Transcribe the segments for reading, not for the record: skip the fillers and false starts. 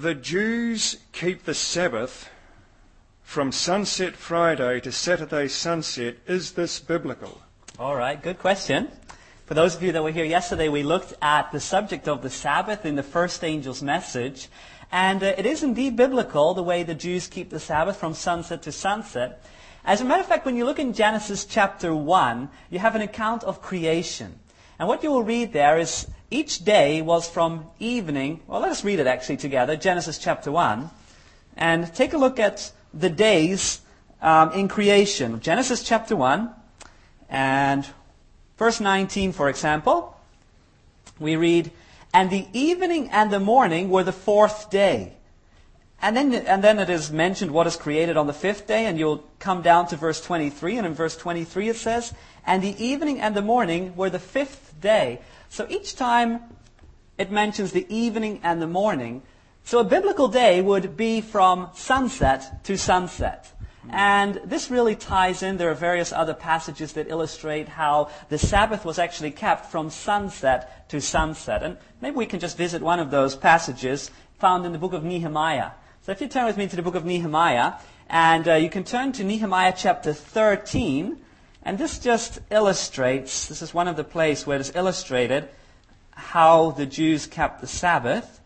the Jews keep the Sabbath from sunset Friday to Saturday sunset. Is this biblical? All right, good question. For those of you that were here yesterday, we looked at the subject of the Sabbath in the first angel's message. And it is indeed biblical, the way the Jews keep the Sabbath from sunset to sunset. As a matter of fact, when you look in Genesis chapter 1, you have an account of creation. And what you will read there is each day was from evening. Well, let us read it actually together, Genesis chapter 1. And take a look at the days in creation. Genesis chapter 1 and verse 19, for example. We read, "And the evening and the morning were the fourth day." And then it is mentioned what is created on the fifth day, and you'll come down to verse 23, and in verse 23 it says, "And the evening and the morning were the fifth day." So each time it mentions the evening and the morning. So a biblical day would be from sunset to sunset. And this really ties in. There are various other passages that illustrate how the Sabbath was actually kept from sunset to sunset. And maybe we can just visit one of those passages found in the book of Nehemiah. So if you turn with me to the book of Nehemiah, and you can turn to Nehemiah chapter 13, and this just illustrates, this is one of the places where it is illustrated how the Jews kept the Sabbath.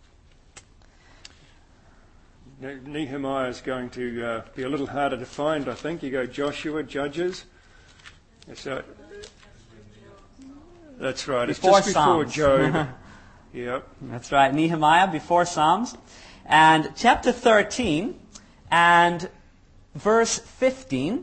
Nehemiah is going to be a little harder to find, I think. You go Joshua, Judges. So, that's right. It's just before Job. Yep. That's right. Nehemiah before Psalms. And chapter 13 and verse 15.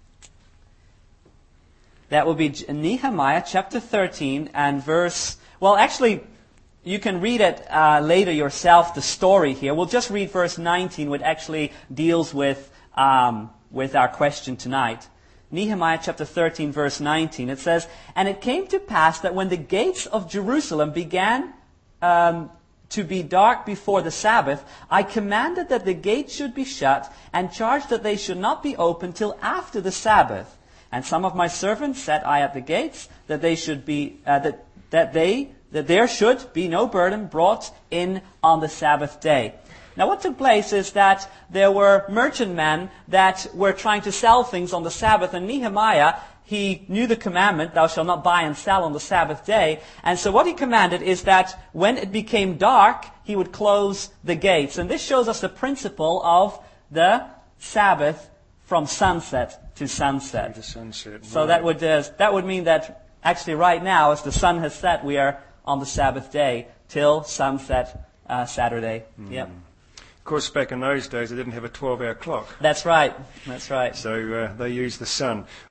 That will be Nehemiah chapter 13 and verse... Well, actually, you can read it later yourself, the story here. We'll just read verse 19, which actually deals with our question tonight. Nehemiah chapter 13, verse 19. It says, "And it came to pass that when the gates of Jerusalem began to be dark before the Sabbath, I commanded that the gates should be shut, and charged that they should not be opened till after the Sabbath. And some of my servants set I at the gates, that they should be that there should be no burden brought in on the Sabbath day." Now what took place is that there were merchantmen that were trying to sell things on the Sabbath, and Nehemiah, he knew the commandment, "Thou shalt not buy and sell on the Sabbath day." And so what he commanded is that when it became dark, he would close the gates. And this shows us the principle of the Sabbath from sunset to sunset. So that would mean that actually right now, as the sun has set, we are on the Sabbath day till sunset Saturday. Yep. Of course, back in those days, they didn't have a 12-hour clock. That's right. That's right. So they used the sun.